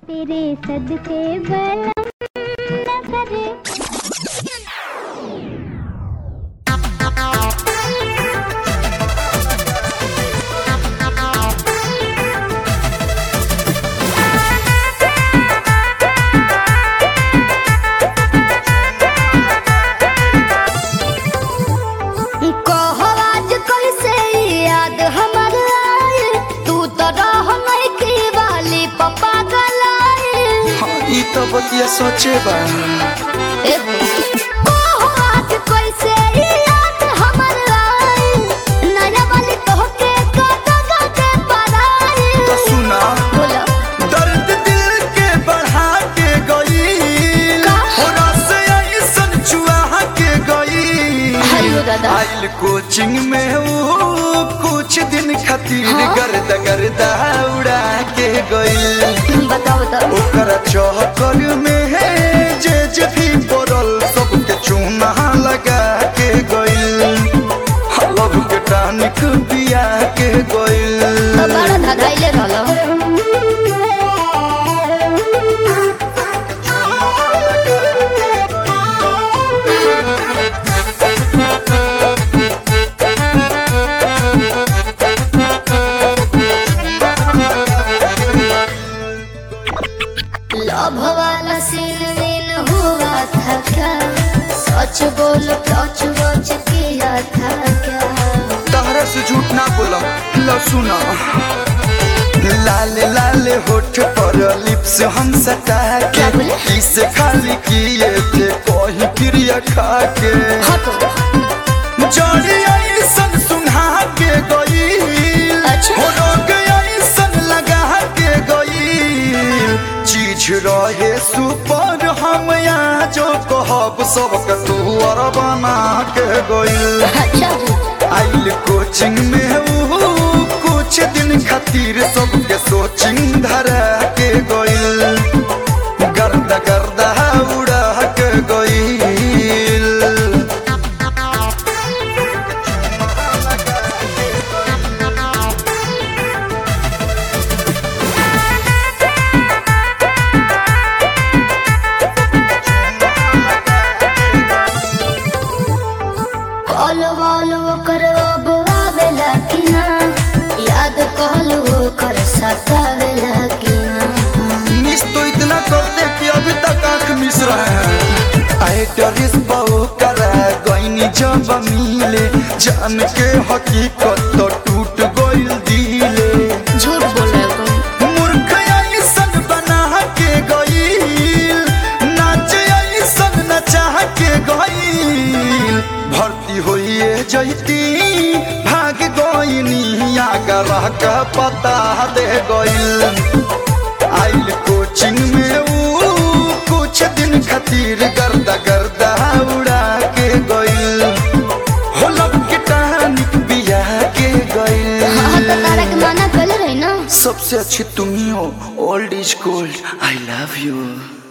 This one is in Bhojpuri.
तेरे सदके बलम न करे। तो बतिया सोचे तो सुना दर्द दिल के बढ़ा के गई ऐसन चुहा के गई। आइल कोचिंग में कुछ दिन खातिर गर्दा उड़ा के गई। ओकरा चौकर में जे भी पड़ल सबके चूना लगा के गइल। लव के टानिक पिया के गइल। लव वाला सीन हुआ था क्या? सच बोल टच किया था क्या? तहरा से झूठ ना बोला। लो सुना लाले लाले होठ पर लिप्स हम सटा के इसे खाली किए थे कोई क्रिया खा के। जड़ी ऐसन सुना के गई लगा के गई। चीज रहे सुपर हम यहाँ जो कहब सबके तू और बना के गई। आइल कोचिंग में कुछ दिन खातिर सबके सोचिंग धरा के गई। गर्दा उड़ा के गई। याद कहलू कर सतावेला कि मिस तो इतना करते कि अभी तक आँख मिस रहे हैं। आए डरिस बहु करा गईनी जब मिले जान के हकीकत तो टूट गइल दिले। झूठ बोले मूर्ख ऐसन बना के गइल। नाच ऐसन नचा के गइल। भर्ती होइए जैती भाग गइनी आगर का पता दे गइल। आइल कोचिंग में कुछ दिन खातिर गर्दा उड़ा के गइल। होलब के टानिक बिया के गइल। मना कर रही ना। सबसे अच्छी तुम ही हो। Old is gold. I love you.